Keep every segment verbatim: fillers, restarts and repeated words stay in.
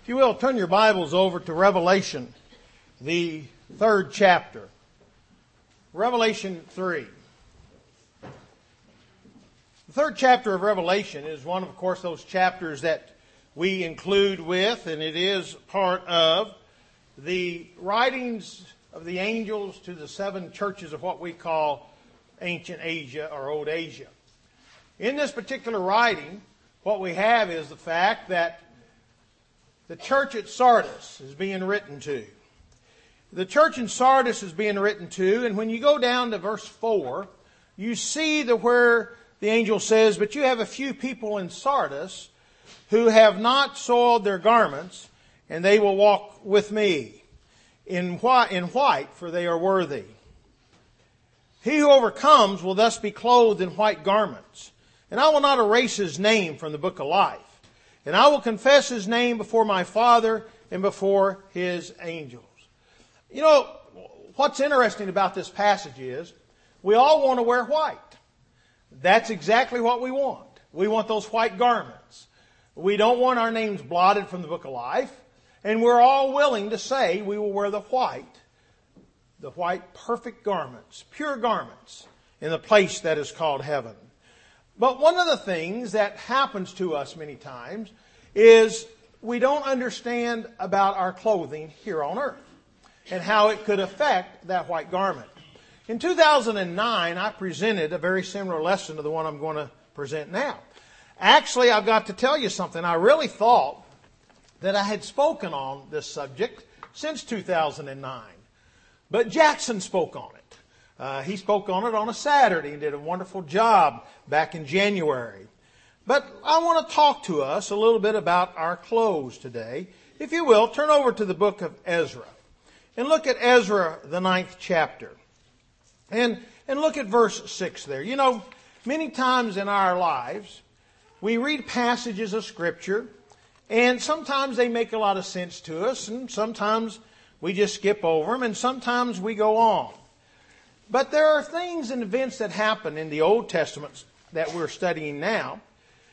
you will, turn your Bibles over to Revelation, the third chapter. Revelation three. The third chapter of Revelation is one, of course, those chapters that we include with, and it is part of the writings of the angels to the seven churches of what we call ancient Asia or Old Asia. In this particular writing, what we have is the fact that the church at Sardis is being written to. The church in Sardis is being written to, and when you go down to verse four, you see the where the angel says, "But you have a few people in Sardis who have not soiled their garments, and they will walk with me in white, in white, for they are worthy. He who overcomes will thus be clothed in white garments, and I will not erase his name from the book of life. And I will confess his name before my Father and before his angels." You know, what's interesting about this passage is we all want to wear white. That's exactly what we want. We want those white garments. We don't want our names blotted from the book of life. And we're all willing to say we will wear the white, the white perfect garments, pure garments in the place that is called heaven. But one of the things that happens to us many times is we don't understand about our clothing here on earth and how it could affect that white garment. In two thousand nine, I presented a very similar lesson to the one I'm going to present now. Actually, I've got to tell you something. I really thought that I had spoken on this subject since two thousand nine. But Jackson spoke on it. Uh, he spoke on it on a Saturday and did a wonderful job back in January. But I want to talk to us a little bit about our clothes today. If you will, turn over to the book of Ezra and look at Ezra, the ninth chapter. And, and look at verse six there. You know, many times in our lives, we read passages of Scripture, and sometimes they make a lot of sense to us, and sometimes we just skip over them, and sometimes we go on. But there are things and events that happen in the Old Testament that we're studying now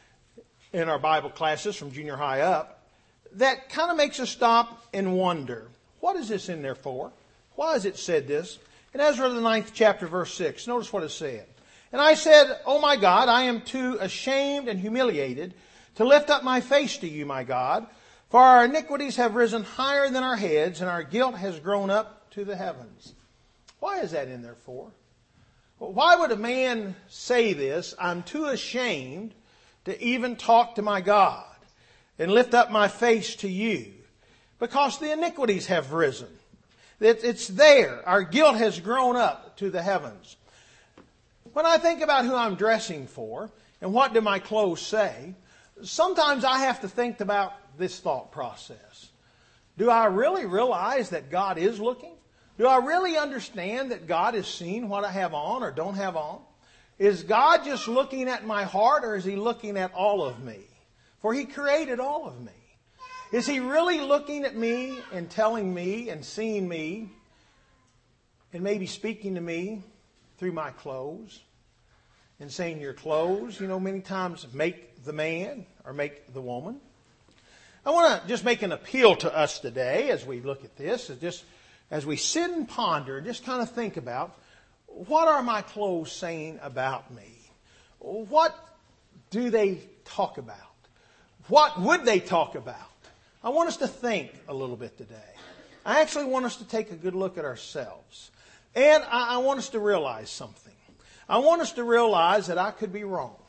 in our Bible classes from junior high up that kind of makes us stop and wonder, what is this in there for? Why has it said this? In Ezra the ninth chapter verse six, notice what it said. "And I said, O my God, I am too ashamed and humiliated to lift up my face to you, my God, for our iniquities have risen higher than our heads, and our guilt has grown up to the heavens." Why is that in there for? Why would a man say this? I'm too ashamed to even talk to my God and lift up my face to you, because the iniquities have risen. It's there. Our guilt has grown up to the heavens. When I think about who I'm dressing for and what do my clothes say, sometimes I have to think about this thought process. Do I really realize that God is looking? Do I really understand that God is seeing what I have on or don't have on? Is God just looking at my heart, or is He looking at all of me? For He created all of me. Is He really looking at me and telling me and seeing me and maybe speaking to me through my clothes and saying your clothes, you know, many times make the man or make the woman? I want to just make an appeal to us today as we look at this, is just as we sit and ponder, just kind of think about, what are my clothes saying about me? What do they talk about? What would they talk about? I want us to think a little bit today. I actually want us to take a good look at ourselves. And I, I want us to realize something. I want us to realize that I could be wrong.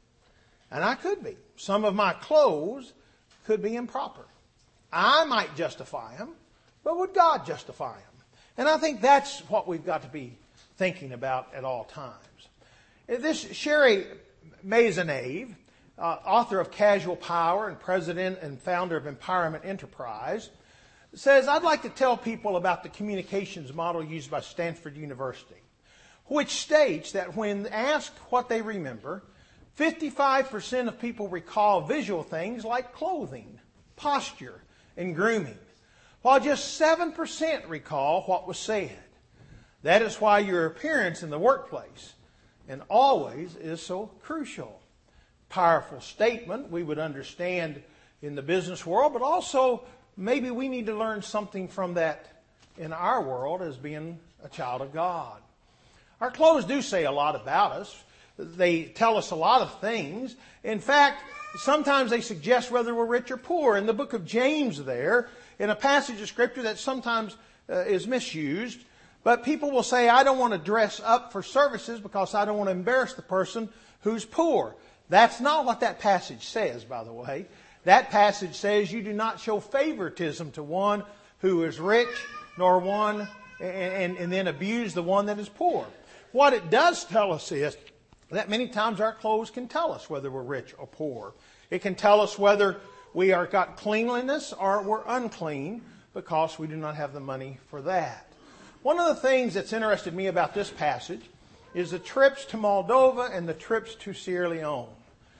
And I could be. Some of my clothes could be improper. I might justify them, but would God justify them? And I think that's what we've got to be thinking about at all times. This Sherry Maisonneuve, uh, author of Casual Power and president and founder of Empowerment Enterprise, says, "I'd like to tell people about the communications model used by Stanford University, which states that when asked what they remember, fifty-five percent of people recall visual things like clothing, posture, and grooming, while just seven percent recall what was said. That is why your appearance in the workplace and always is so crucial." Powerful statement we would understand in the business world, but also maybe we need to learn something from that in our world as being a child of God. Our clothes do say a lot about us. They tell us a lot of things. In fact, sometimes they suggest whether we're rich or poor. In the book of James there, in a passage of Scripture that sometimes uh, is misused, but people will say, I don't want to dress up for services because I don't want to embarrass the person who's poor. That's not what that passage says, by the way. That passage says you do not show favoritism to one who is rich, nor one, and, and, and then abuse the one that is poor. What it does tell us is that many times our clothes can tell us whether we're rich or poor. It can tell us whether we are got cleanliness or we're unclean because we do not have the money for that. One of the things that's interested me about this passage is the trips to Moldova and the trips to Sierra Leone.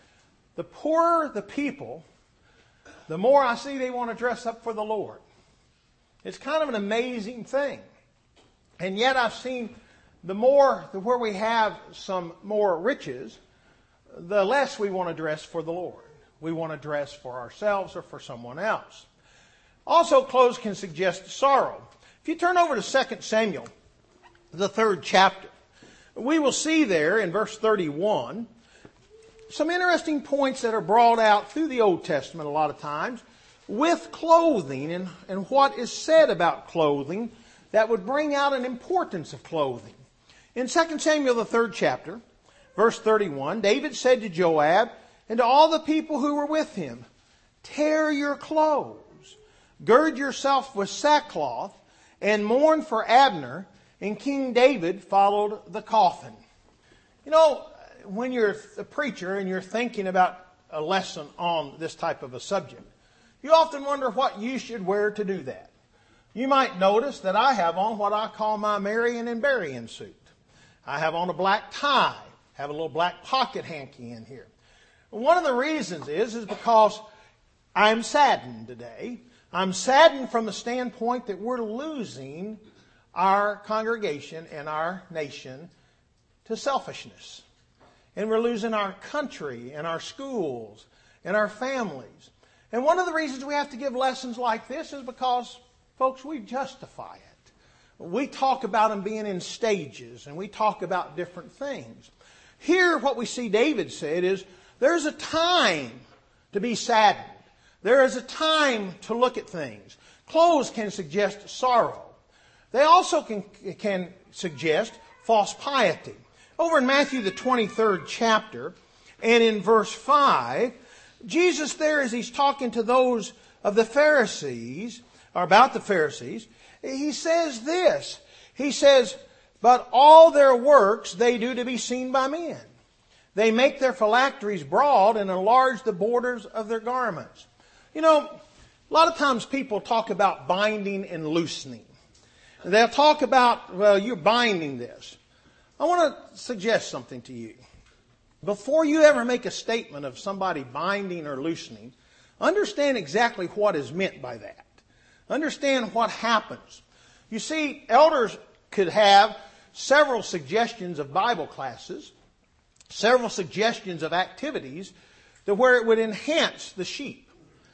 The poorer the people, the more I see they want to dress up for the Lord. It's kind of an amazing thing. And yet I've seen the more, the where we have some more riches, the less we want to dress for the Lord. We want to dress for ourselves or for someone else. Also, clothes can suggest sorrow. If you turn over to Second Samuel, the third chapter, we will see there in verse thirty-one some interesting points that are brought out through the Old Testament a lot of times with clothing and, and what is said about clothing that would bring out an importance of clothing. In Second Samuel, the third chapter, verse thirty-one, David said to Joab and to all the people who were with him, tear your clothes, gird yourself with sackcloth, and mourn for Abner. And King David followed the coffin. You know, when you're a preacher and you're thinking about a lesson on this type of a subject, you often wonder what you should wear to do that. You might notice that I have on what I call my Marion and burying suit. I have on a black tie, have a little black pocket hanky in here. One of the reasons is, is because I'm saddened today. I'm saddened from the standpoint that we're losing our congregation and our nation to selfishness. And we're losing our country and our schools and our families. And one of the reasons we have to give lessons like this is because, folks, we justify it. We talk about them being in stages and we talk about different things. Here, what we see David said is, there's a time to be saddened. There is a time to look at things. Clothes can suggest sorrow. They also can, can suggest false piety. Over in Matthew, the twenty-third chapter, and in verse five, Jesus there, as he's talking to those of the Pharisees, or about the Pharisees, he says this. He says, but all their works they do to be seen by men. They make their phylacteries broad and enlarge the borders of their garments. You know, a lot of times people talk about binding and loosening. They'll talk about, well, you're binding this. I want to suggest something to you. Before you ever make a statement of somebody binding or loosening, understand exactly what is meant by that. Understand what happens. You see, elders could have several suggestions of Bible classes, several suggestions of activities to where it would enhance the sheep.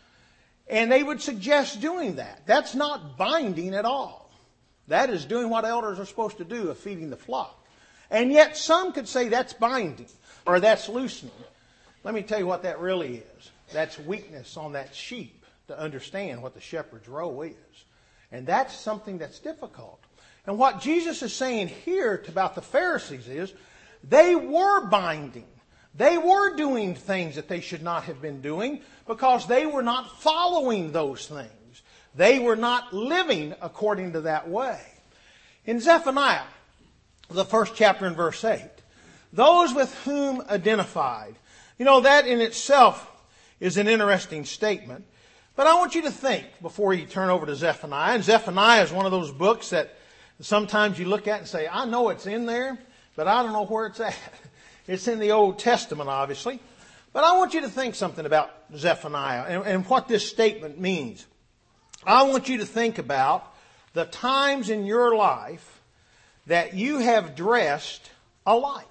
And they would suggest doing that. That's not binding at all. That is doing what elders are supposed to do of feeding the flock. And yet some could say that's binding or that's loosening. Let me tell you what that really is. That's weakness on that sheep to understand what the shepherd's role is. And that's something that's difficult. And what Jesus is saying here about the Pharisees is they were binding. They were doing things that they should not have been doing because they were not following those things. They were not living according to that way. In Zephaniah, the first chapter and verse eight, those with whom identified. You know, that in itself is an interesting statement. But I want you to think before you turn over to Zephaniah. And Zephaniah is one of those books that sometimes you look at and say, I know it's in there, but I don't know where it's at. It's in the Old Testament, obviously. But I want you to think something about Zephaniah and, and what this statement means. I want you to think about the times in your life that you have dressed alike.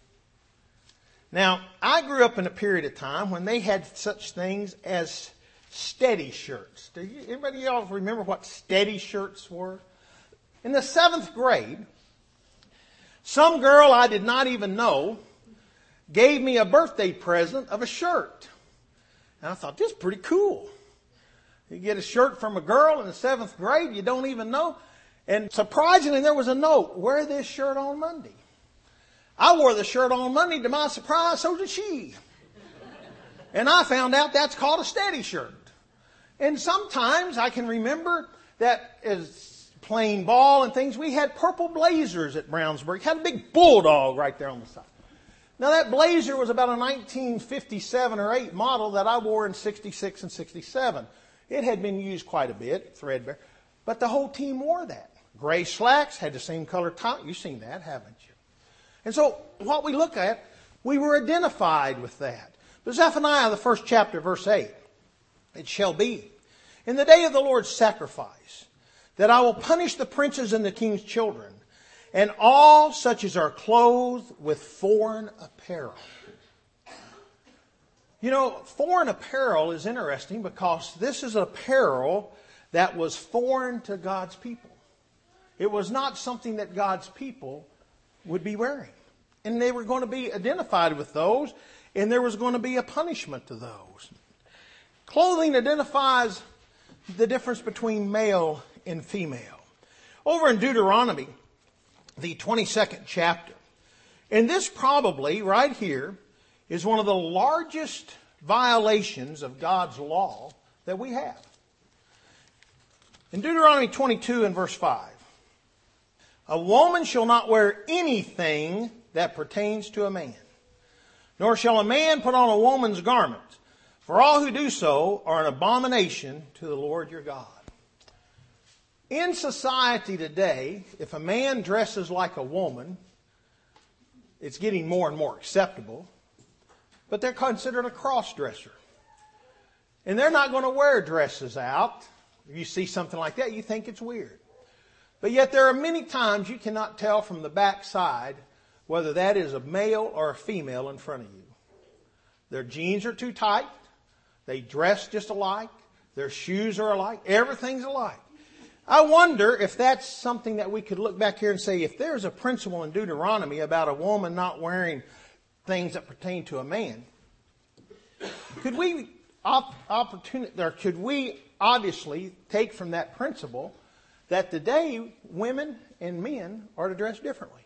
Now, I grew up in a period of time when they had such things as steady shirts. Do you, anybody else remember what steady shirts were? In the seventh grade, some girl I did not even know gave me a birthday present of a shirt. And I thought, this is pretty cool. You get a shirt from a girl in the seventh grade you don't even know. And surprisingly, there was a note, wear this shirt on Monday. I wore the shirt on Monday. To my surprise, so did she. And I found out that's called a steady shirt. And sometimes I can remember that as playing ball and things, we had purple blazers at Brownsburg. Had a big bulldog right there on the side. Now that blazer was about a nineteen fifty-seven or eight model that I wore in sixty-six and sixty-seven. It had been used quite a bit, threadbare. But the whole team wore that. Gray slacks, had the same color top. You've seen that, haven't you? And so what we look at, we were identified with that. But Zephaniah, the first chapter, verse eight. It shall be, in the day of the Lord's sacrifice, that I will punish the princes and the king's children, and all such as are clothed with foreign apparel. You know, foreign apparel is interesting because this is apparel that was foreign to God's people. It was not something that God's people would be wearing. And they were going to be identified with those, and there was going to be a punishment to those. Clothing identifies the difference between male and female. Over in Deuteronomy, the twenty-second chapter, and this probably, right here, is one of the largest violations of God's law that we have. In Deuteronomy twenty-two and verse five, a woman shall not wear anything that pertains to a man, nor shall a man put on a woman's garment, for all who do so are an abomination to the Lord your God. In society today, if a man dresses like a woman, it's getting more and more acceptable, but they're considered a cross-dresser. And they're not going to wear dresses out. If you see something like that, you think it's weird. But yet there are many times you cannot tell from the backside whether that is a male or a female in front of you. Their jeans are too tight. They dress just alike. Their shoes are alike. Everything's alike. I wonder if that's something that we could look back here and say, if there's a principle in Deuteronomy about a woman not wearing things that pertain to a man, could we op- opportunity, or could we obviously take from that principle that today women and men are to dress differently?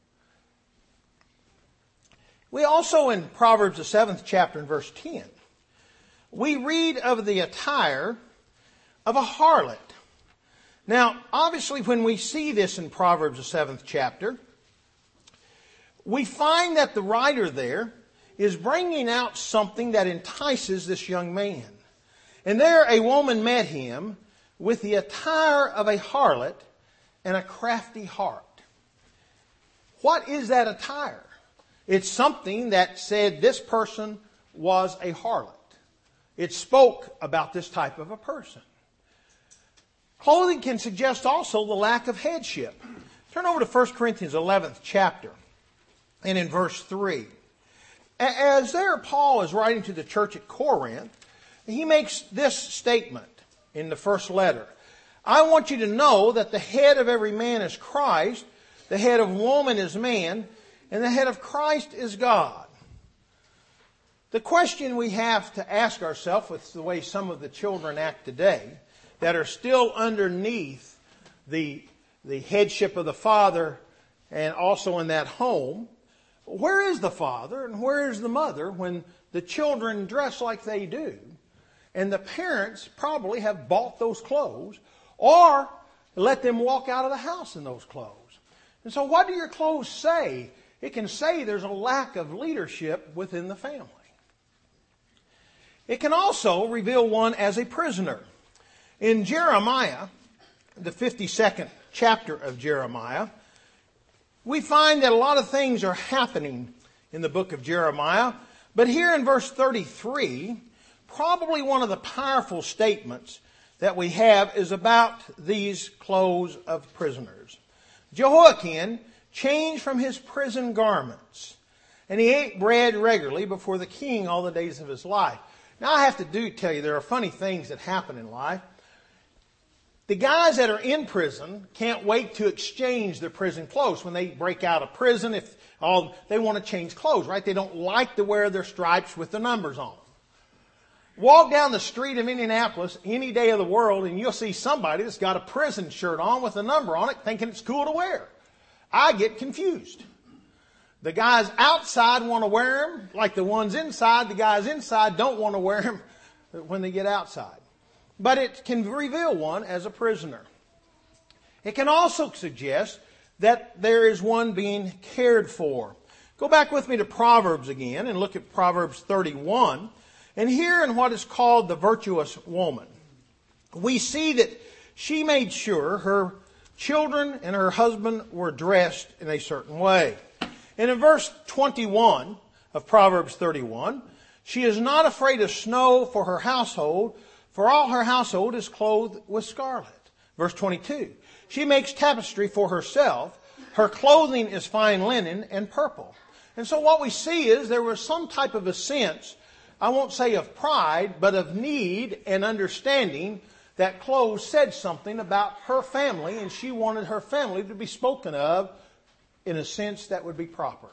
We also, in Proverbs, the seventh chapter and verse ten, we read of the attire of a harlot. Now, obviously, when we see this in Proverbs, the seventh chapter, we find that the writer there is bringing out something that entices this young man. And there a woman met him with the attire of a harlot and a crafty heart. What is that attire? It's something that said this person was a harlot. It spoke about this type of a person. Clothing can suggest also the lack of headship. Turn over to First Corinthians eleventh chapter and in verse three. As there Paul is writing to the church at Corinth, he makes this statement in the first letter. I want you to know that the head of every man is Christ, the head of woman is man, and the head of Christ is God. The question we have to ask ourselves with the way some of the children act today, that are still underneath the, the headship of the father and also in that home, where is the father and where is the mother when the children dress like they do? And the parents probably have bought those clothes or let them walk out of the house in those clothes. And so what do your clothes say? It can say there's a lack of leadership within the family. It can also reveal one as a prisoner. In Jeremiah, the fifty-second chapter of Jeremiah, we find that a lot of things are happening in the book of Jeremiah. But here in verse thirty-three, probably one of the powerful statements that we have is about these clothes of prisoners. Jehoiakim changed from his prison garments, and he ate bread regularly before the king all the days of his life. Now I have to do tell you, there are funny things that happen in life. The guys that are in prison can't wait to exchange their prison clothes. When they break out of prison, if all, they want to change clothes, right? They don't like to wear their stripes with the numbers on them. Walk down the street of Indianapolis any day of the world and you'll see somebody that's got a prison shirt on with a number on it thinking it's cool to wear. I get confused. The guys outside want to wear them like the ones inside. The guys inside don't want to wear them when they get outside. But it can reveal one as a prisoner. It can also suggest that there is one being cared for. Go back with me to Proverbs again and look at Proverbs thirty-one. And here in what is called the virtuous woman, we see that she made sure her children and her husband were dressed in a certain way. And in verse twenty-one of Proverbs thirty-one, she is not afraid of snow for her household, for all her household is clothed with scarlet. Verse twenty-two, she makes tapestry for herself. Her clothing is fine linen and purple. And so what we see is there was some type of a sense, I won't say of pride, but of need and understanding that clothes said something about her family, and she wanted her family to be spoken of in a sense that would be proper.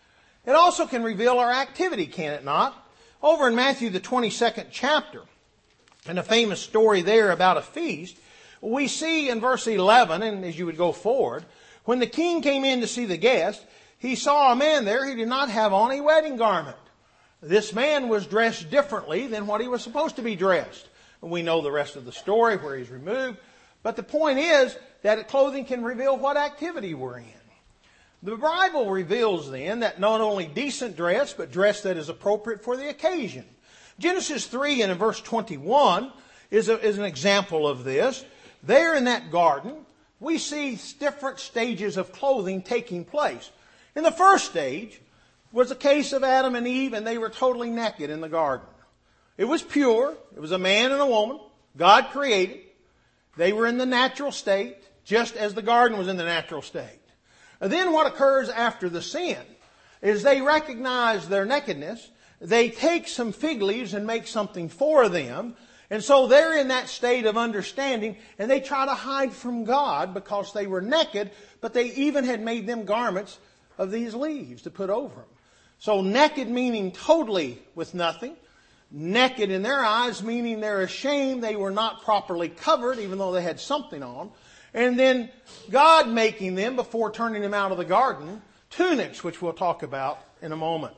It also can reveal our activity, can it not? Over in Matthew, the twenty-second chapter, in a famous story there about a feast, we see in verse eleven, and as you would go forward, when the king came in to see the guest, he saw a man there who did not have on a wedding garment. This man was dressed differently than what he was supposed to be dressed. We know the rest of the story where he's removed. But the point is that clothing can reveal what activity we're in. The Bible reveals then that not only decent dress, but dress that is appropriate for the occasion. Genesis three and in verse twenty-one is, a, is an example of this. There in that garden, we see different stages of clothing taking place. In the first stage was the case of Adam and Eve, and they were totally naked in the garden. It was pure. It was a man and a woman. God created. They were in the natural state, just as the garden was in the natural state. And then what occurs after the sin is they recognize their nakedness. They take some fig leaves and make something for them. And so they're in that state of understanding, and they try to hide from God because they were naked, but they even had made them garments of these leaves to put over them. So naked meaning totally with nothing. Naked in their eyes meaning they're ashamed they were not properly covered even though they had something on. And then God making them, before turning them out of the garden, tunics, which we'll talk about in a moment.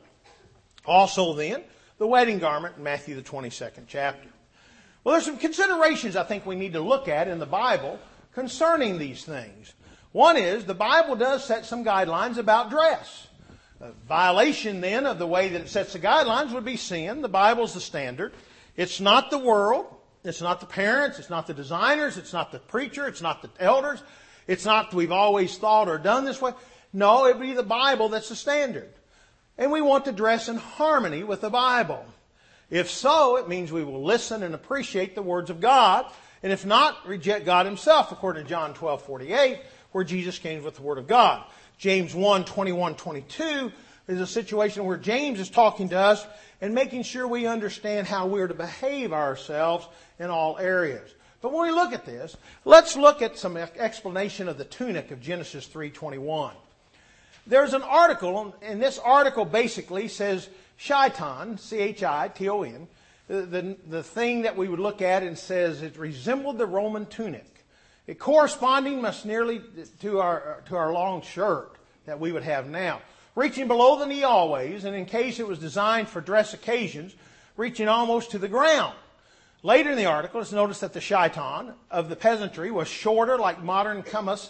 Also then, the wedding garment in Matthew the twenty-second chapter. Well, there's some considerations I think we need to look at in the Bible concerning these things. One is the Bible does set some guidelines about dress. A violation then of the way that it sets the guidelines would be sin. The Bible's the standard. It's not the world. It's not the parents. It's not the designers. It's not the preacher. It's not the elders. It's not we've always thought or done this way. No, it would be the Bible that's the standard. And we want to dress in harmony with the Bible. If so, it means we will listen and appreciate the words of God. And if not, reject God Himself, according to John twelve forty-eight, where Jesus came with the Word of God. James one, twenty-one, twenty-two is a situation where James is talking to us and making sure we understand how we're to behave ourselves in all areas. But when we look at this, let's look at some explanation of the tunic of Genesis three twenty-one. There's an article, and this article basically says chiton, C H I T O N, the, the, the thing that we would look at and says it resembled the Roman tunic. It corresponding must nearly to our to our long shirt that we would have now, reaching below the knee always, and in case it was designed for dress occasions, reaching almost to the ground. Later in the article, it's noticed that the chiton of the peasantry was shorter, like modern kamas,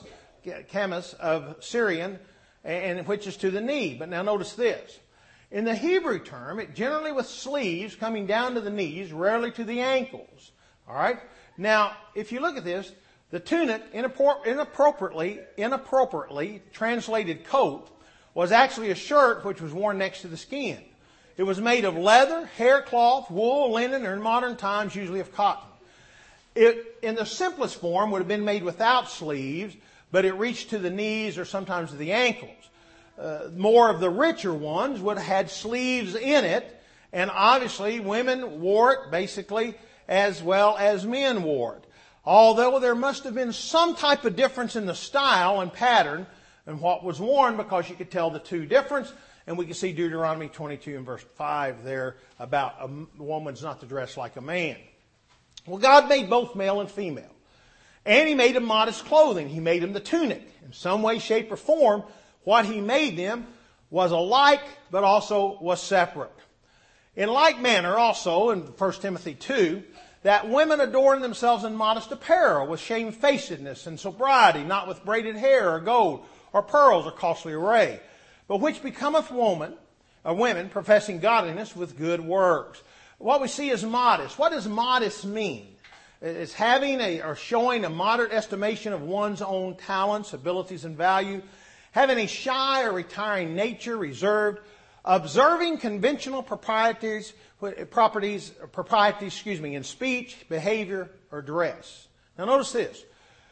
kamas of Syrian, and which is to the knee. But now notice this. In the Hebrew term, it generally with sleeves coming down to the knees, rarely to the ankles. All right? Now, if you look at this, the tunic, inappropriately, inappropriately translated coat, was actually a shirt which was worn next to the skin. It was made of leather, hair cloth, wool, linen, or in modern times usually of cotton. It, in the simplest form, would have been made without sleeves, but it reached to the knees or sometimes to the ankles. Uh, more of the richer ones would have had sleeves in it, And obviously women wore it basically as well as men wore it. Although there must have been some type of difference in the style and pattern and what was worn, because you could tell the two difference. And we can see Deuteronomy twenty-two and verse five there about a woman's not to dress like a man. Well, God made both male and female. And He made them modest clothing. He made them the tunic. In some way, shape, or form, what He made them was alike, but also was separate. In like manner also, in First Timothy two, that women adorn themselves in modest apparel, with shamefacedness and sobriety, not with braided hair or gold or pearls or costly array, but which becometh woman, or women, professing godliness with good works. What we see is modest. What does modest mean? It's having a, or showing a moderate estimation of one's own talents, abilities, and value, having a shy or retiring nature, reserved, observing conventional proprieties, properties, proprieties, excuse me, in speech, behavior, or dress. Now notice this.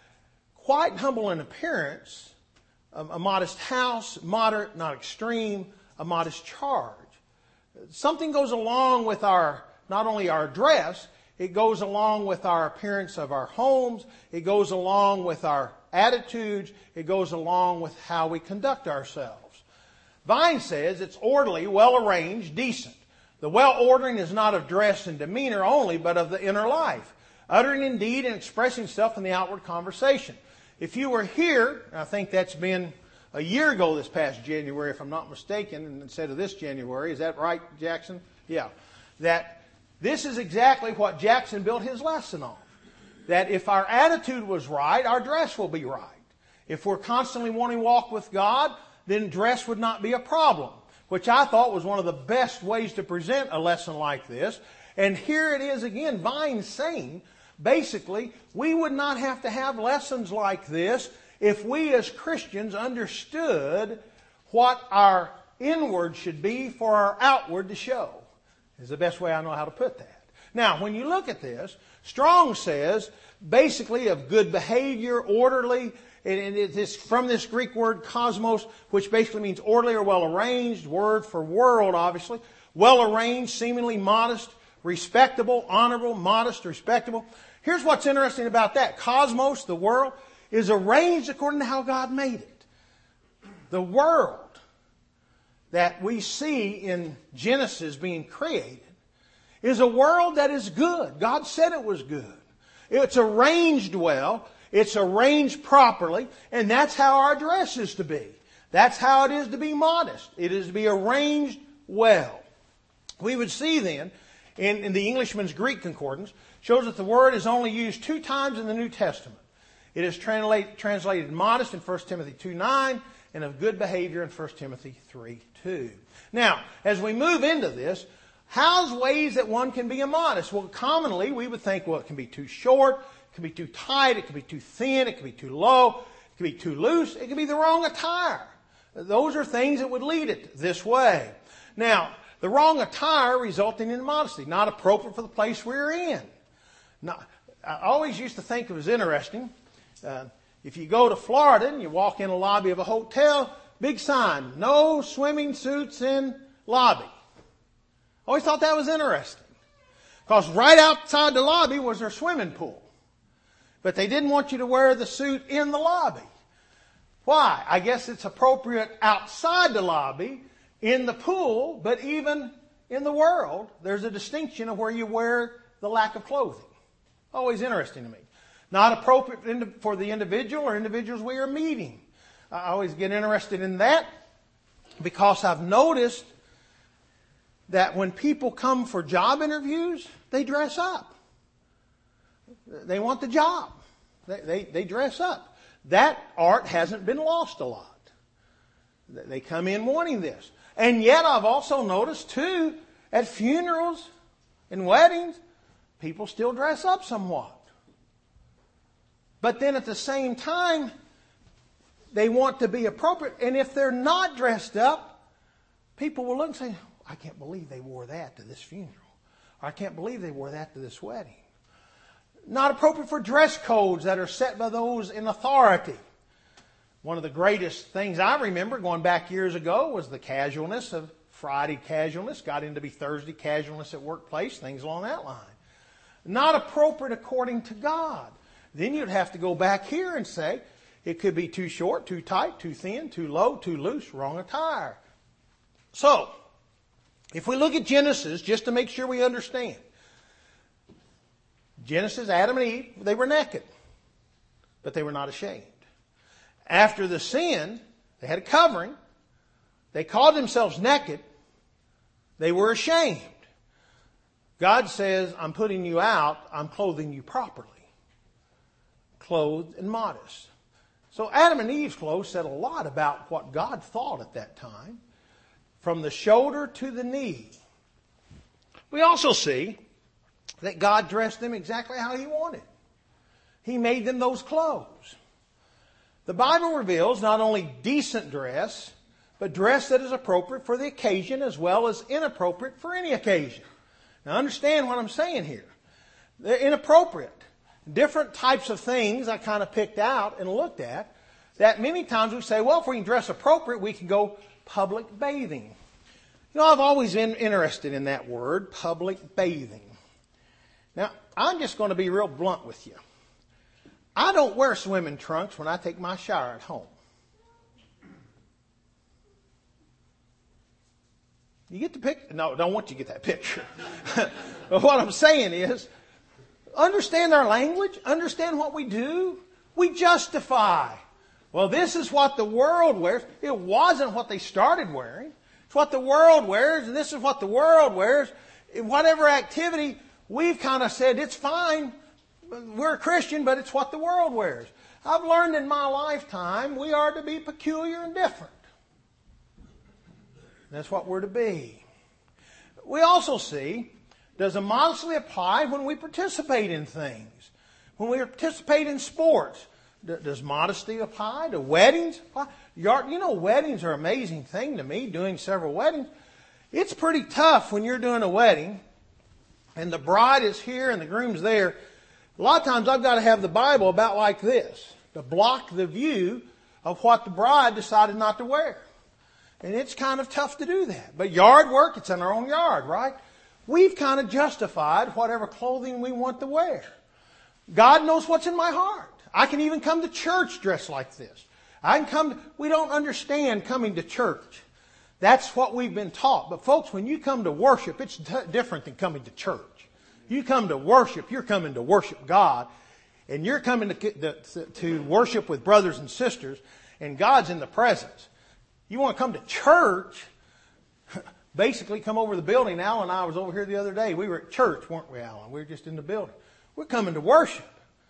Quite humble in appearance, a, a modest house, moderate, not extreme, a modest charge. Something goes along with our, not only our dress, it goes along with our appearance of our homes, it goes along with our attitudes, it goes along with how we conduct ourselves. Vine says it's orderly, well arranged, decent. The well ordering is not of dress and demeanor only, but of the inner life, uttering in deed and expressing self in the outward conversation. If you were here, I think that's been a year ago this past January, if I'm not mistaken, instead of this January. Is that right, Jackson? Yeah. That this is exactly what Jackson built his lesson on. That if our attitude was right, our dress will be right. If we're constantly wanting to walk with God, then dress would not be a problem, which I thought was one of the best ways to present a lesson like this. And here it is again, Vine saying, basically, we would not have to have lessons like this if we as Christians understood what our inward should be for our outward to show, is the best way I know how to put that. Now, when you look at this, Strong says basically of good behavior, orderly, and it is from this Greek word cosmos, which basically means orderly or well arranged, word for world obviously, well arranged, seemingly modest, respectable, honorable, modest, respectable. Here's what's interesting about that. Cosmos, the world, is arranged according to how God made it. The world that we see in Genesis being created is a world that is good. God said it was good. It's arranged well. It's arranged properly. And that's how our dress is to be. That's how it is to be modest. It is to be arranged well. We would see then, in, in the Englishman's Greek Concordance, shows that the word is only used two times in the New Testament. It is translate, translated modest in First Timothy two nine and of good behavior in First Timothy three two. Now, as we move into this, how's ways that one can be immodest? Well, commonly we would think, well, it can be too short, it can be too tight, it can be too thin, it can be too low, it can be too loose, it can be the wrong attire. Those are things that would lead it this way. Now, the wrong attire resulting in immodesty, not appropriate for the place we're in. Now, I always used to think it was interesting. Uh, if you go to Florida and you walk in the lobby of a hotel, big sign, no swimming suits in lobby. Always thought that was interesting. Because right outside the lobby was their swimming pool. But they didn't want you to wear the suit in the lobby. Why? I guess it's appropriate outside the lobby, in the pool, but even in the world, there's a distinction of where you wear the lack of clothing. Always interesting to me. Not appropriate for the individual or individuals we are meeting. I always get interested in that because I've noticed that when people come for job interviews, they dress up. They want the job. They, they, they dress up. That art hasn't been lost a lot. They come in wanting this. And yet I've also noticed too, at funerals and weddings, people still dress up somewhat. But then at the same time, they want to be appropriate. And if they're not dressed up, people will look and say, I can't believe they wore that to this funeral. Or I can't believe they wore that to this wedding. Not appropriate for dress codes that are set by those in authority. One of the greatest things I remember going back years ago was the casualness of Friday casualness got into be Thursday casualness at workplace, things along that line. Not appropriate according to God. Then you'd have to go back here and say, it could be too short, too tight, too thin, too low, too loose, wrong attire. So, if we look at Genesis, just to make sure we understand. Genesis, Adam and Eve, they were naked. But they were not ashamed. After the sin, they had a covering. They called themselves naked. They were ashamed. God says, I'm putting you out. I'm clothing you properly. Clothed and modest. So Adam and Eve's clothes said a lot about what God thought at that time. From the shoulder to the knee. We also see that God dressed them exactly how He wanted. He made them those clothes. The Bible reveals not only decent dress, but dress that is appropriate for the occasion as well as inappropriate for any occasion. Now understand what I'm saying here. They're inappropriate. Different types of things I kind of picked out and looked at that many times we say, well, if we can dress appropriate, we can go public bathing. You know, I've always been interested in that word, public bathing. Now, I'm just going to be real blunt with you. I don't wear swimming trunks when I take my shower at home. You get the picture? No, I don't want you to get that picture. But what I'm saying is, understand our language, understand what we do. We justify. Well, this is what the world wears. It wasn't what they started wearing. It's what the world wears, and this is what the world wears. In whatever activity, we've kind of said it's fine. We're a Christian, but it's what the world wears. I've learned in my lifetime we are to be peculiar and different. That's what we're to be. We also see, does it modestly apply when we participate in things? When we participate in sports, does modesty apply to weddings? You know, weddings are an amazing thing to me, doing several weddings. It's pretty tough when you're doing a wedding and the bride is here and the groom's there. A lot of times I've got to have the Bible about like this to block the view of what the bride decided not to wear. And it's kind of tough to do that. But yard work, it's in our own yard, right? We've kind of justified whatever clothing we want to wear. God knows what's in my heart. I can even come to church dressed like this. I can come, to, we don't understand coming to church. That's what we've been taught. But folks, when you come to worship, it's t- different than coming to church. You come to worship, you're coming to worship God. And you're coming to, to, to worship with brothers and sisters. And God's in the presence. You want to come to church, basically come over the building. Alan and I was over here the other day. We were at church, weren't we, Alan? We were just in the building. We're coming to worship.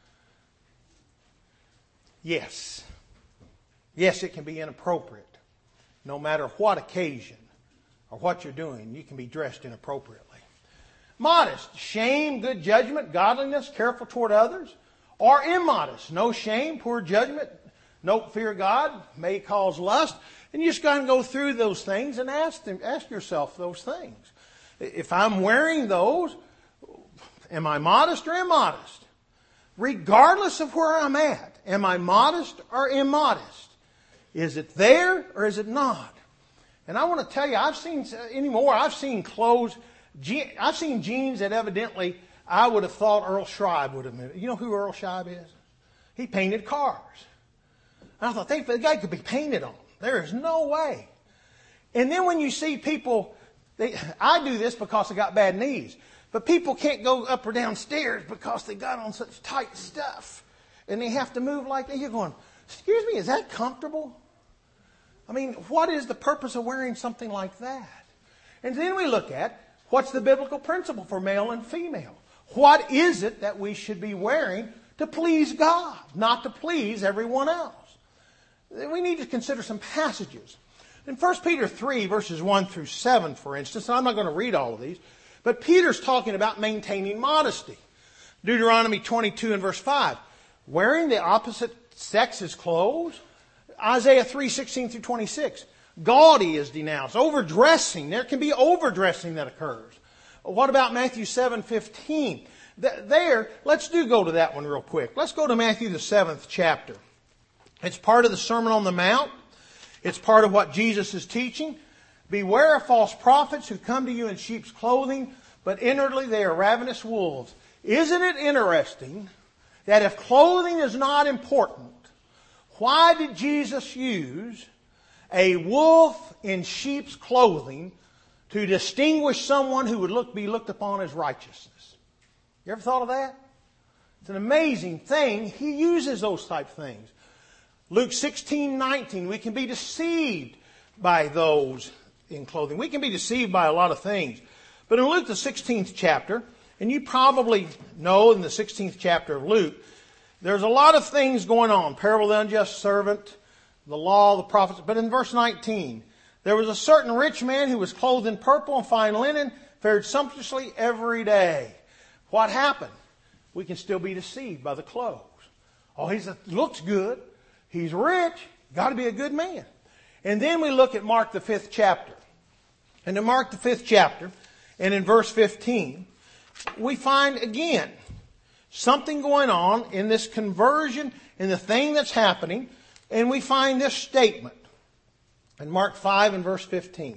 Yes. Yes, it can be inappropriate. No matter what occasion or what you're doing, you can be dressed inappropriately. Modest, shame, good judgment, godliness, careful toward others. Or immodest, no shame, poor judgment, no fear of God, may cause lust. And you just got to go through those things and ask them, ask yourself those things. If I'm wearing those, am I modest or immodest? Regardless of where I'm at, am I modest or immodest? Is it there or is it not? And I want to tell you, I've seen anymore. I've seen clothes. I've seen jeans that evidently I would have thought Earl Scheib would have made. You know who Earl Scheib is? He painted cars. And I thought, they, the guy could be painted on. There is no way. And then when you see people, they, I do this because I got bad knees. But people can't go up or down stairs because they got on such tight stuff. And they have to move like that. You're going, excuse me, is that comfortable? I mean, what is the purpose of wearing something like that? And then we look at, what's the biblical principle for male and female? What is it that we should be wearing to please God, not to please everyone else? We need to consider some passages. In First Peter three, verses one through seven, for instance, and I'm not going to read all of these, but Peter's talking about maintaining modesty. Deuteronomy twenty-two and verse five, wearing the opposite sex's clothes. Isaiah three, sixteen through twenty-six, gaudy is denounced. Overdressing, there can be overdressing that occurs. What about Matthew seven, fifteen? There, let's do go to that one real quick. Let's go to Matthew the seventh chapter. It's part of the Sermon on the Mount. It's part of what Jesus is teaching. Beware of false prophets who come to you in sheep's clothing, but inwardly they are ravenous wolves. Isn't it interesting that if clothing is not important, why did Jesus use a wolf in sheep's clothing to distinguish someone who would look, be looked upon as righteousness? You ever thought of that? It's an amazing thing. He uses those type of things. Luke sixteen nineteen, we can be deceived by those in clothing. We can be deceived by a lot of things. But in Luke the sixteenth chapter, and you probably know in the sixteenth chapter of Luke, there's a lot of things going on. Parable of the unjust servant, the law, the prophets. But in verse nineteen, there was a certain rich man who was clothed in purple and fine linen, fared sumptuously every day. What happened? We can still be deceived by the clothes. Oh, he looks good. He's rich. Got to be a good man. And then we look at Mark the fifth chapter. And in Mark the fifth chapter, and in verse fifteen, we find again something going on in this conversion, in the thing that's happening. And we find this statement in Mark five and verse fifteen.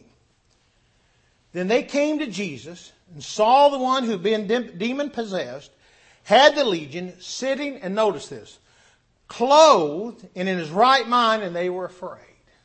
Then they came to Jesus and saw the one who had been demon possessed, had the legion, sitting, and notice this, clothed and in his right mind, and they were afraid.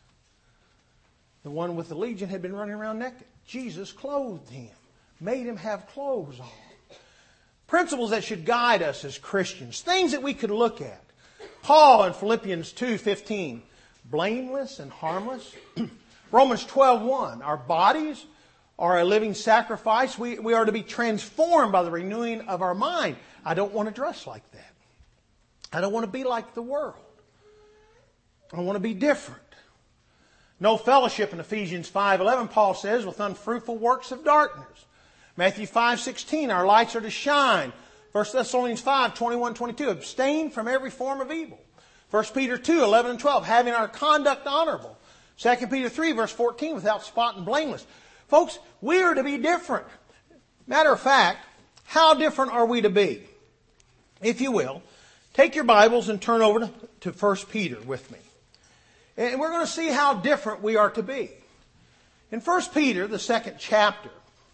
The one with the legion had been running around naked. Jesus clothed him, made him have clothes on. Principles that should guide us as Christians, things that we could look at. Paul in Philippians two fifteen, blameless and harmless. Romans twelve one, our bodies are a living sacrifice. We, we are to be transformed by the renewing of our mind. I don't want to dress like that. I don't want to be like the world. I want to be different. No fellowship in Ephesians five eleven, Paul says, with unfruitful works of darkness. Matthew five sixteen, our lights are to shine. First Thessalonians five twenty-one twenty-two, abstain from every form of evil. First Peter two eleven and twelve, having our conduct honorable. Second Peter three verse fourteen, without spot and blameless. Folks, we are to be different. Matter of fact, how different are we to be? If you will, take your Bibles and turn over to First Peter with me. And we're going to see how different we are to be. In First Peter, the second chapter,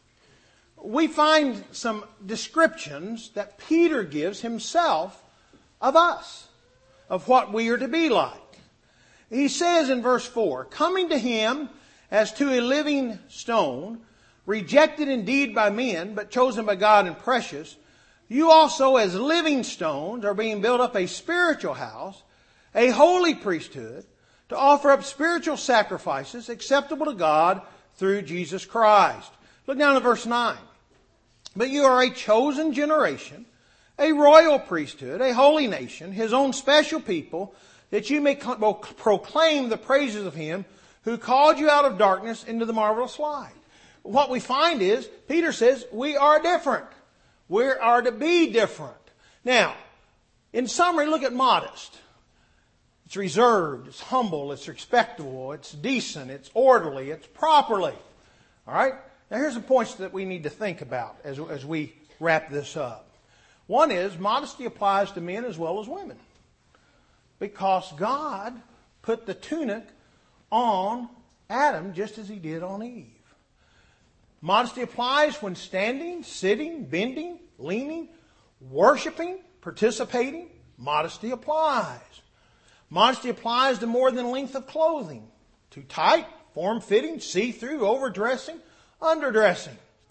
we find some descriptions that Peter gives himself of us, of what we are to be like. He says in verse four, coming to him as to a living stone, rejected indeed by men, but chosen by God and precious, you also as living stones are being built up a spiritual house, a holy priesthood, to offer up spiritual sacrifices acceptable to God through Jesus Christ. Look down at verse nine. But you are a chosen generation, a royal priesthood, a holy nation, his own special people, that you may proclaim the praises of him who called you out of darkness into the marvelous light. What we find is, Peter says, we are different. We are to be different. Now, in summary, look at modest. It's reserved, it's humble, it's respectable, it's decent, it's orderly, it's properly. All right? Now here's some points that we need to think about as, as we wrap this up. One is, modesty applies to men as well as women. Because God put the tunic on Adam just as he did on Eve. Modesty applies when standing, sitting, bending, leaning, worshiping, participating. Modesty applies. Modesty applies to more than length of clothing. Too tight, form-fitting, see-through, overdressing, underdressing.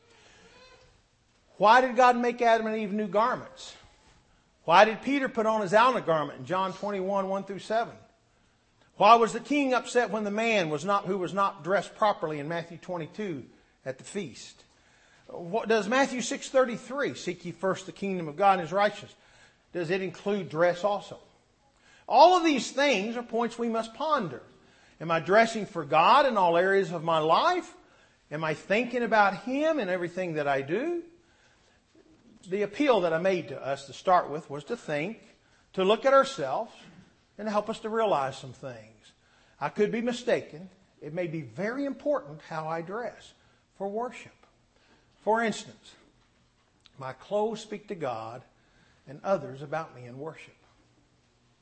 Why did God make Adam and Eve new garments? Why did Peter put on his outer garment in John twenty-one, one through seven? Why was the king upset when the man was not who was not dressed properly in Matthew twenty-two at the feast? What does Matthew six thirty-three, seek ye first the kingdom of God and his righteousness, does it include dress also? All of these things are points we must ponder. Am I dressing for God in all areas of my life? Am I thinking about him in everything that I do? The appeal that I made to us to start with was to think, to look at ourselves, and to help us to realize some things. I could be mistaken. It may be very important how I dress for worship. For instance, my clothes speak to God and others about me in worship.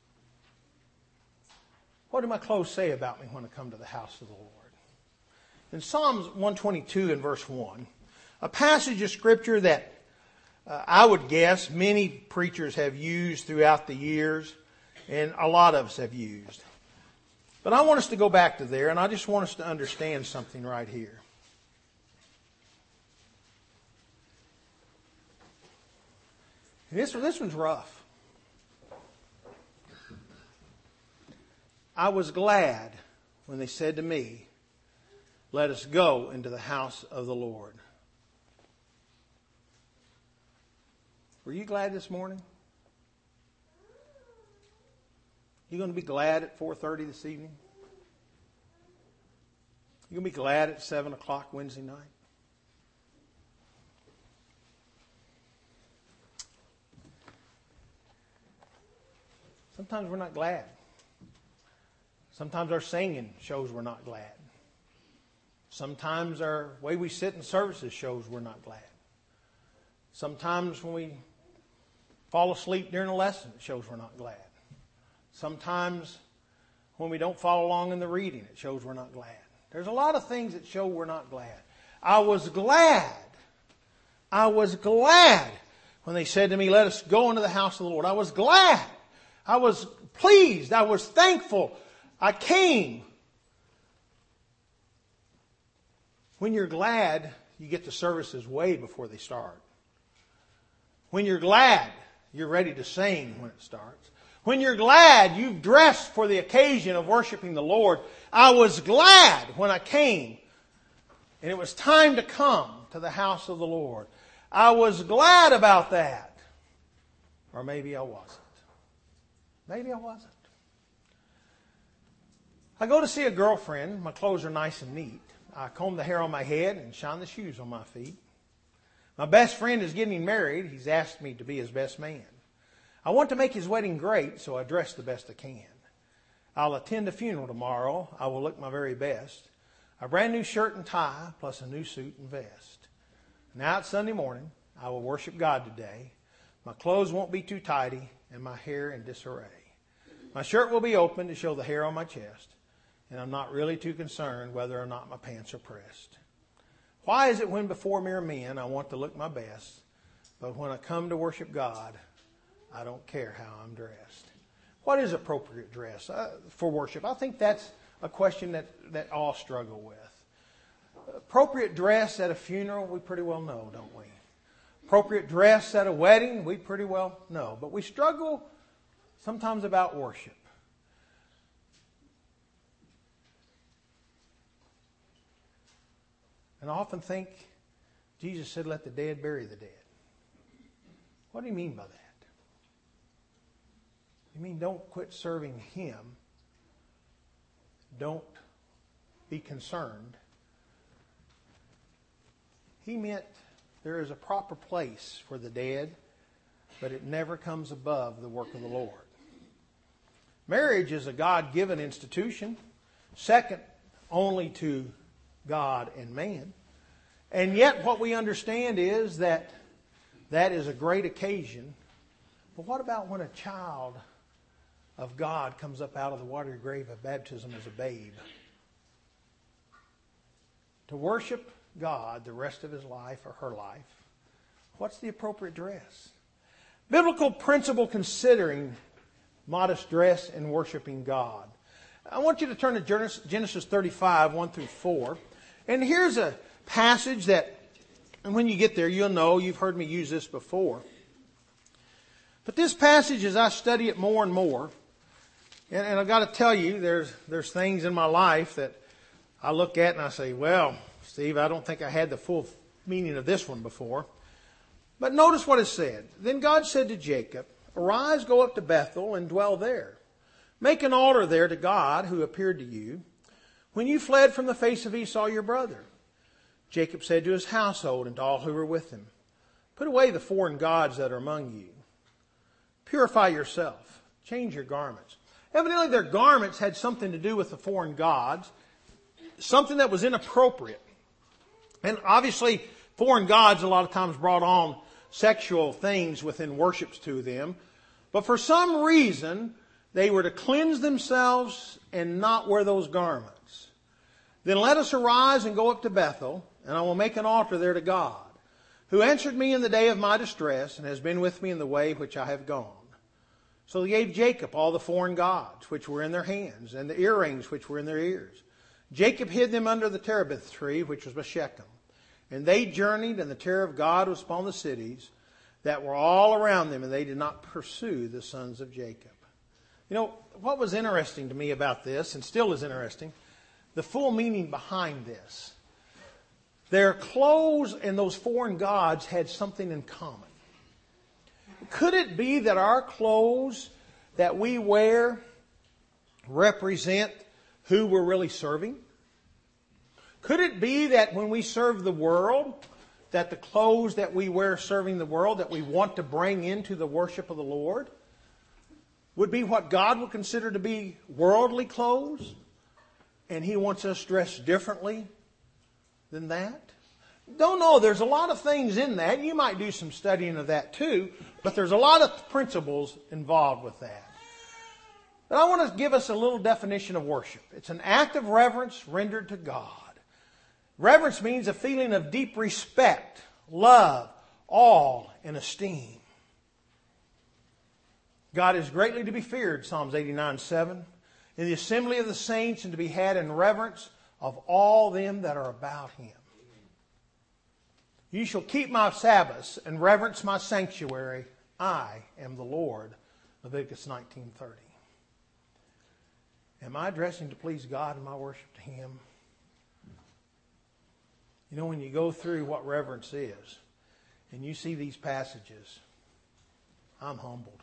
What do my clothes say about me when I come to the house of the Lord? in Psalms one twenty-two and verse one, a passage of Scripture that uh, I would guess many preachers have used throughout the years, and a lot of us have used. But I want us to go back to there, and I just want us to understand something right here. And this, this one's rough. I was glad when they said to me, "Let us go into the house of the Lord." Were you glad this morning? You going to be glad at four thirty this evening? You going to be glad at seven o'clock Wednesday night? Sometimes we're not glad. Sometimes our singing shows we're not glad. Sometimes our way we sit in services shows we're not glad. Sometimes when we fall asleep during a lesson, it shows we're not glad. Sometimes when we don't follow along in the reading, it shows we're not glad. There's a lot of things that show we're not glad. I was glad. I was glad when they said to me, "Let us go into the house of the Lord." I was glad. I was pleased. I was thankful. I came. When you're glad, you get to services way before they start. When you're glad, you're ready to sing when it starts. When you're glad, you've dressed for the occasion of worshiping the Lord. I was glad when I came, and it was time to come to the house of the Lord. I was glad about that. Or maybe I wasn't. Maybe I wasn't. I go to see a girlfriend. My clothes are nice and neat. I comb the hair on my head and shine the shoes on my feet. My best friend is getting married. He's asked me to be his best man. I want to make his wedding great, so I dress the best I can. I'll attend the funeral tomorrow. I will look my very best. A brand new shirt and tie, plus a new suit and vest. Now it's Sunday morning. I will worship God today. My clothes won't be too tidy, and my hair in disarray. My shirt will be open to show the hair on my chest, and I'm not really too concerned whether or not my pants are pressed. Why is it when before mere men I want to look my best, but when I come to worship God, I don't care how I'm dressed? What is appropriate dress uh, for worship? I think that's a question that, that all struggle with. Appropriate dress at a funeral, we pretty well know, don't we? Appropriate dress at a wedding, we pretty well know. But we struggle sometimes about worship. And I often think Jesus said, "Let the dead bury the dead." What do you mean by that? You mean don't quit serving Him. Don't be concerned. He meant there is a proper place for the dead, but it never comes above the work of the Lord. Marriage is a God-given institution, second only to God and man. And yet what we understand is that that is a great occasion. But what about when a child of God comes up out of the watery grave of baptism as a babe? To worship God the rest of his life or her life, what's the appropriate dress? Biblical principle considering modest dress and worshiping God. I want you to turn to Genesis thirty-five, one through four. And here's a passage that, and when you get there, you'll know, you've heard me use this before. But this passage, as I study it more and more, and, and I've got to tell you, there's there's things in my life that I look at and I say, well, Steve, I don't think I had the full meaning of this one before. But notice what it said. Then God said to Jacob, "Arise, go up to Bethel and dwell there. Make an altar there to God who appeared to you when you fled from the face of Esau your brother." Jacob said to his household and to all who were with him, "Put away the foreign gods that are among you. Purify yourself. Change your garments." Evidently their garments had something to do with the foreign gods, something that was inappropriate. And obviously foreign gods a lot of times brought on sexual things within worships to them. But for some reason, they were to cleanse themselves and not wear those garments. Then let us arise and go up to Bethel, and I will make an altar there to God, who answered me in the day of my distress, and has been with me in the way which I have gone. So they gave Jacob all the foreign gods which were in their hands, and the earrings which were in their ears. Jacob hid them under the terebinth tree, which was by Shechem. And they journeyed, and the terror of God was upon the cities that were all around them, and they did not pursue the sons of Jacob. You know, what was interesting to me about this, and still is interesting, the full meaning behind this. Their clothes and those foreign gods had something in common. Could it be that our clothes that we wear represent who we're really serving? Could it be that when we serve the world, that the clothes that we wear serving the world, that we want to bring into the worship of the Lord, would be what God would consider to be worldly clothes, and He wants us dressed differently than that? Don't know. There's a lot of things in that. You might do some studying of that too, but there's a lot of principles involved with that. But I want to give us a little definition of worship. It's an act of reverence rendered to God. Reverence means a feeling of deep respect, love, awe, and esteem. God is greatly to be feared, Psalms eighty-nine seven, in the assembly of the saints, and to be had in reverence of all them that are about Him. You shall keep my Sabbaths and reverence my sanctuary. I am the Lord. Leviticus nineteen thirty. Am I dressing to please God in my worship to Him? You know, when you go through what reverence is, and you see these passages, I'm humbled.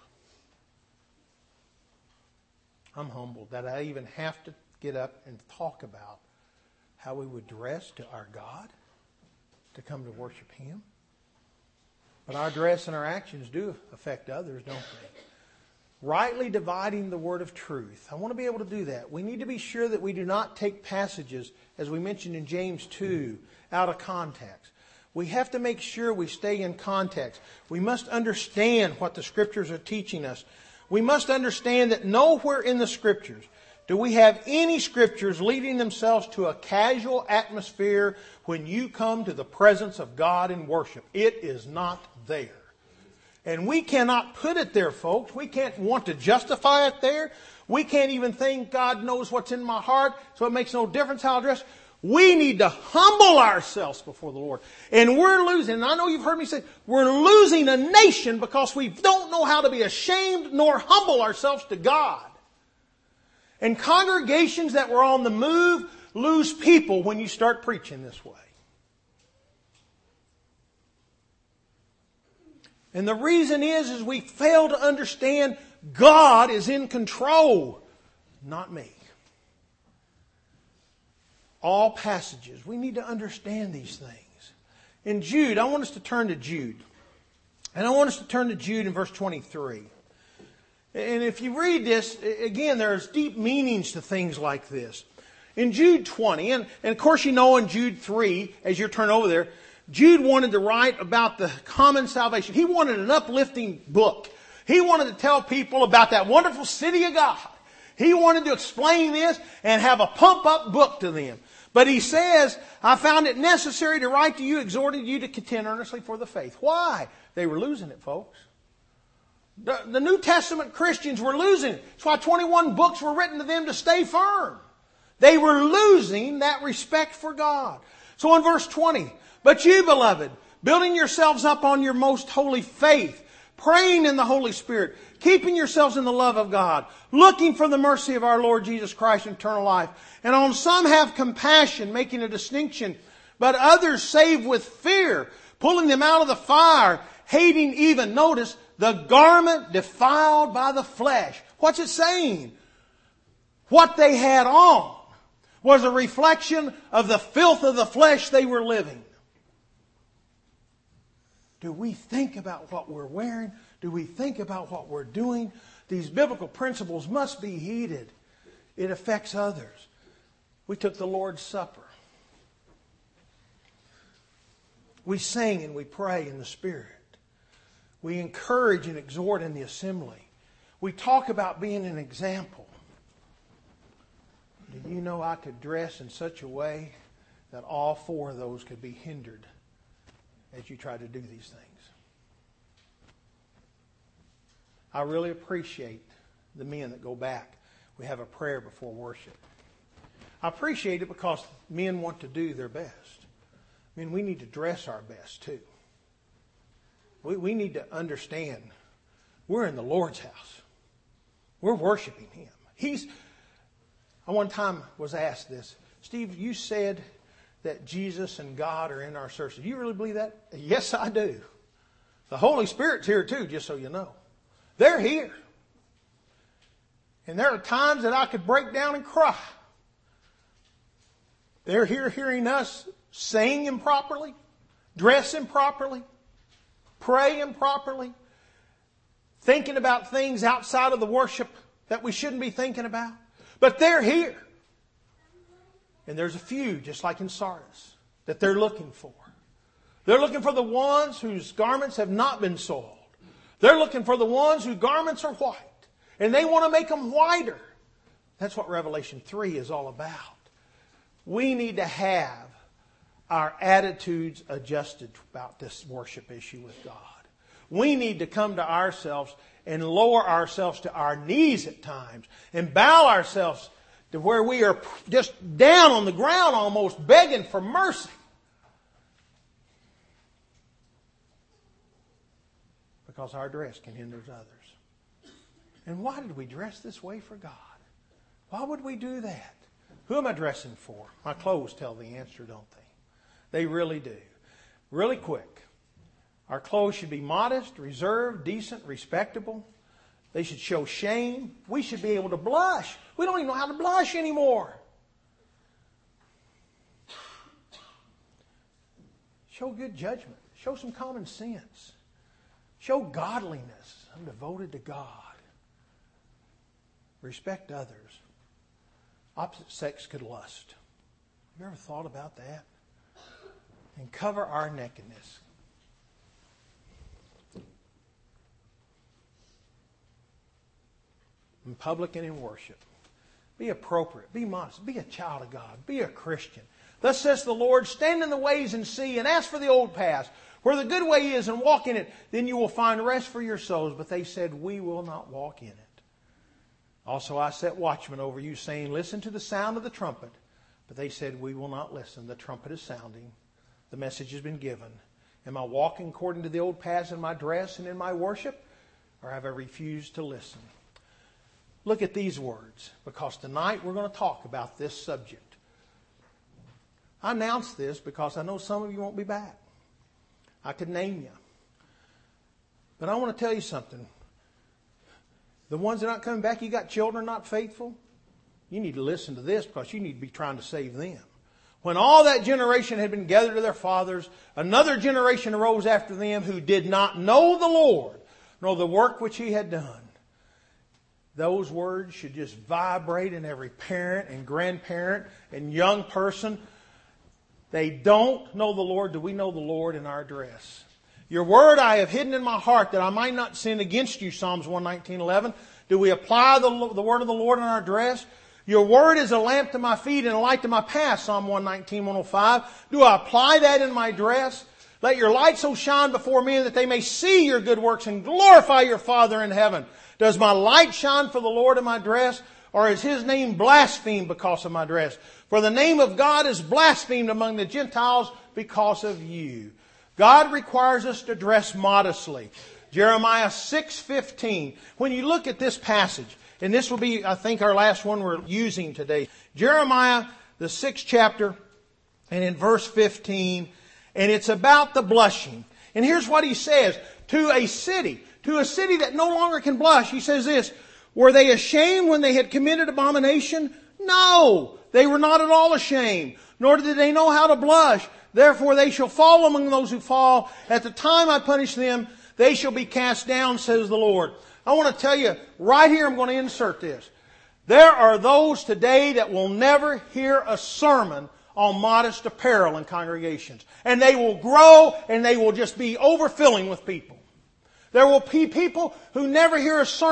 I'm humbled that I even have to get up and talk about how we would dress to our God to come to worship Him. But our dress and our actions do affect others, don't they? Rightly dividing the word of truth. I want to be able to do that. We need to be sure that we do not take passages, as we mentioned in James two, out of context. We have to make sure we stay in context. We must understand what the Scriptures are teaching us. We must understand that nowhere in the Scriptures do we have any Scriptures leading themselves to a casual atmosphere when you come to the presence of God in worship. It is not there. And we cannot put it there, folks. We can't want to justify it there. We can't even think God knows what's in my heart, so it makes no difference how I dress. We need to humble ourselves before the Lord. And we're losing, and I know you've heard me say, we're losing a nation because we don't know how to be ashamed nor humble ourselves to God. And congregations that were on the move lose people when you start preaching this way. And the reason is, is we fail to understand God is in control, not me. All passages, we need to understand these things. In Jude, I want us to turn to Jude. And I want us to turn to Jude in verse twenty-three. And if you read this, again, there's deep meanings to things like this. In Jude twenty, and, and of course you know in Jude three, as you turn over there, Jude wanted to write about the common salvation. He wanted an uplifting book. He wanted to tell people about that wonderful city of God. He wanted to explain this and have a pump-up book to them. But he says, I found it necessary to write to you, exhorting you to contend earnestly for the faith. Why? They were losing it, folks. The, the New Testament Christians were losing it. That's why twenty-one books were written to them to stay firm. They were losing that respect for God. So in verse twenty, but you, beloved, building yourselves up on your most holy faith, praying in the Holy Spirit, keeping yourselves in the love of God, looking for the mercy of our Lord Jesus Christ and eternal life. And on some have compassion, making a distinction, but others save with fear, pulling them out of the fire, hating even, notice, the garment defiled by the flesh. What's it saying? What they had on was a reflection of the filth of the flesh they were living. Do we think about what we're wearing? Do we think about what we're doing? These biblical principles must be heeded. It affects others. We took the Lord's Supper. We sing and we pray in the Spirit. We encourage and exhort in the assembly. We talk about being an example. Do Do you know I could dress in such a way that all four of those could be hindered as you try to do these things? I really appreciate the men that go back. We have a prayer before worship. I appreciate it because men want to do their best. I mean, we need to dress our best too. We, we need to understand we're in the Lord's house. We're worshiping Him. He's. I one time was asked this, Steve, you said that Jesus and God are in our service. Do you really believe that? Yes, I do. The Holy Spirit's here too, just so you know. They're here. And there are times that I could break down and cry. They're here hearing us sing improperly, dress improperly, pray improperly, thinking about things outside of the worship that we shouldn't be thinking about. But they're here. And there's a few, just like in Sardis, that they're looking for. They're looking for the ones whose garments have not been soiled. They're looking for the ones whose garments are white. And they want to make them whiter. That's what Revelation three is all about. We need to have our attitudes adjusted about this worship issue with God. We need to come to ourselves and lower ourselves to our knees at times and bow ourselves to where we are just down on the ground almost begging for mercy. Because our dress can hinder others. And why did we dress this way for God? Why would we do that? Who am I dressing for? My clothes tell the answer, don't they? They really do. Really quick. Our clothes should be modest, reserved, decent, respectable. They should show shame. We should be able to blush. We don't even know how to blush anymore. Show good judgment. Show some common sense. Show godliness. I'm devoted to God. Respect others. Opposite sex could lust. Have you ever thought about that? And cover our nakedness. In public and in worship. Be appropriate. Be modest. Be a child of God. Be a Christian. Thus says the Lord, stand in the ways and see and ask for the old paths, where the good way is, and walk in it. Then you will find rest for your souls. But they said, we will not walk in it. Also I set watchmen over you, saying, listen to the sound of the trumpet. But they said, we will not listen. The trumpet is sounding. The message has been given. Am I walking according to the old paths in my dress and in my worship? Or have I refused to listen? Look at these words, because tonight we're going to talk about this subject. I announce this because I know some of you won't be back. I could name you. But I want to tell you something. The ones that are not coming back, you got children not faithful, you need to listen to this because you need to be trying to save them. When all that generation had been gathered to their fathers, another generation arose after them who did not know the Lord, nor the work which He had done. Those words should just vibrate in every parent and grandparent and young person. They don't know the Lord. Do we know the Lord in our dress? Your word I have hidden in my heart that I might not sin against you, Psalms one nineteen eleven. Do we apply the, the word of the Lord in our dress? Your word is a lamp to my feet and a light to my path, Psalm one nineteen, one oh five. Do I apply that in my dress? Let your light so shine before men that they may see your good works and glorify your Father in heaven. Does my light shine for the Lord in my dress, or is His name blasphemed because of my dress? For the name of God is blasphemed among the Gentiles because of you. God requires us to dress modestly. Jeremiah six fifteen. When you look at this passage, and this will be, I think, our last one we're using today. Jeremiah, the sixth chapter, and in verse fifteen, and it's about the blushing. And here's what he says. To a city, to a city that no longer can blush, he says this, were they ashamed when they had committed abomination? No, they were not at all ashamed, nor did they know how to blush. Therefore they shall fall among those who fall. At the time I punish them, they shall be cast down, says the Lord. I want to tell you, right here I'm going to insert this. There are those today that will never hear a sermon on modest apparel in congregations. And they will grow and they will just be overfilling with people. There will be people who never hear a sermon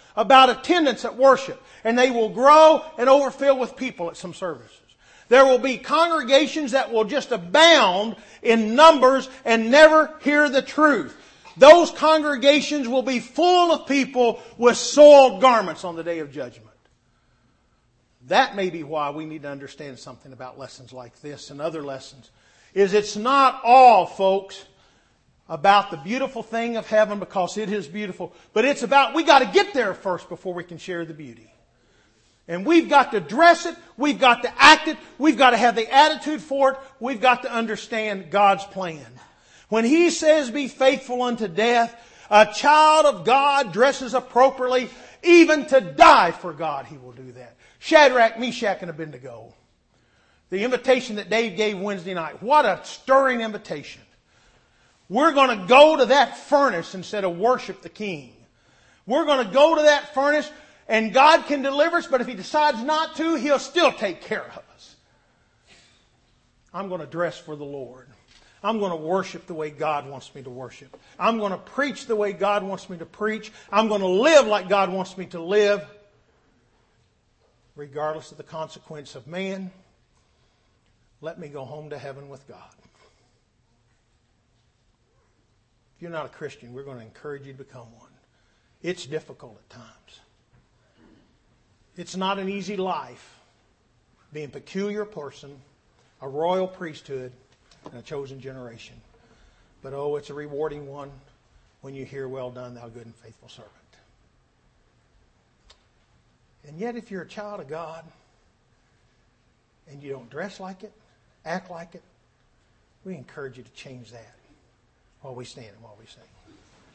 about attendance at worship, and they will grow and overfill with people at some services. There will be congregations that will just abound in numbers and never hear the truth. Those congregations will be full of people with soiled garments on the day of judgment. That may be why we need to understand something about lessons like this and other lessons. Is it's not all, folks, about the beautiful thing of heaven, because it is beautiful. But it's about, we got to get there first before we can share the beauty. And we've got to dress it. We've got to act it. We've got to have the attitude for it. We've got to understand God's plan. When He says be faithful unto death, a child of God dresses appropriately. Even to die for God, he will do that. Shadrach, Meshach, and Abednego. The invitation that Dave gave Wednesday night. What a stirring invitation. We're going to go to that furnace instead of worship the King. We're going to go to that furnace, and God can deliver us, but if He decides not to, He'll still take care of us. I'm going to dress for the Lord. I'm going to worship the way God wants me to worship. I'm going to preach the way God wants me to preach. I'm going to live like God wants me to live, regardless of the consequence of man. Let me go home to heaven with God. If you're not a Christian, we're going to encourage you to become one. It's difficult at times. It's not an easy life being a peculiar person, a royal priesthood, and a chosen generation. But oh, it's a rewarding one when you hear, well done, thou good and faithful servant. And yet if you're a child of God and you don't dress like it, act like it, we encourage you to change that while we stand and while we sing.